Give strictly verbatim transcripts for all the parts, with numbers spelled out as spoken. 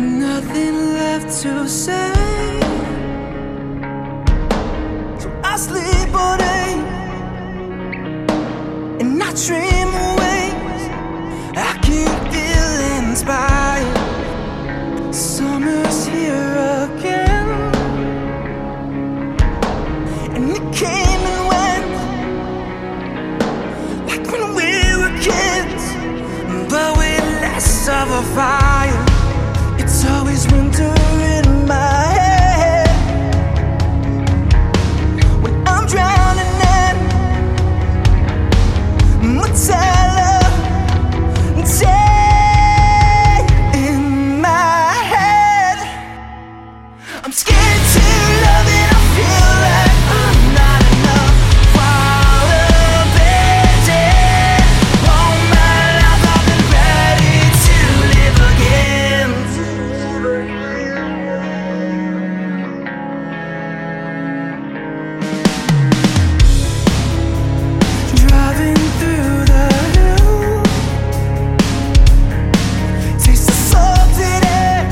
Nothing left to say, so I sleep all day and I dream of ways I can feel inspired. Summer's here again, and it came and went like when we were kids, but with less of a fire. It's always winter in my head when I'm drowning in Nutella tea in my head. I'm scared to love and I feel like I'm not enough. While abandoned, all my life I've been ready to live again. Driving through the hills, taste the salted air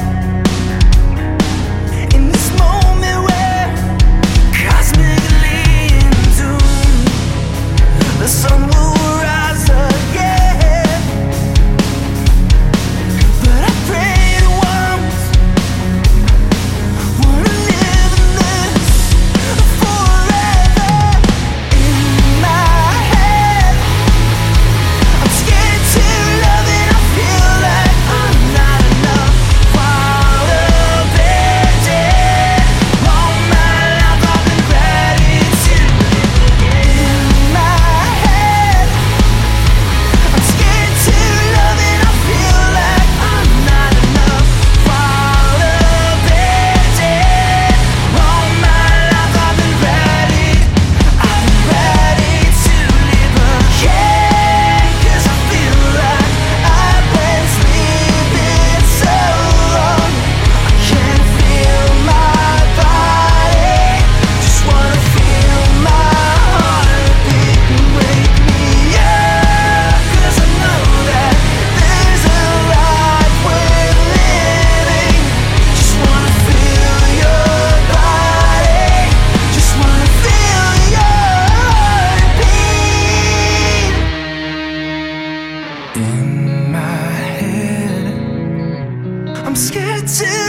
in this moment where cosmically in tune, the sun will rise again. But I prayed once, wanna live in this forever. In my head, I'm scared to love and I feel like I'm not enough. While abandoned, all my life I've been ready to live again. In my head, I'm scared to love and I feel like I'm not enough. While abandoned, all my life I've been ready, I've been ready to live again. 'Cause I feel like I've been sleeping so long, I can't feel my body, just wanna feel my heartbeat and wake me up. 'Cause I know that there's a life worth living. Just wanna feel your body, just wanna feel your heartbeat. In my head, I'm scared to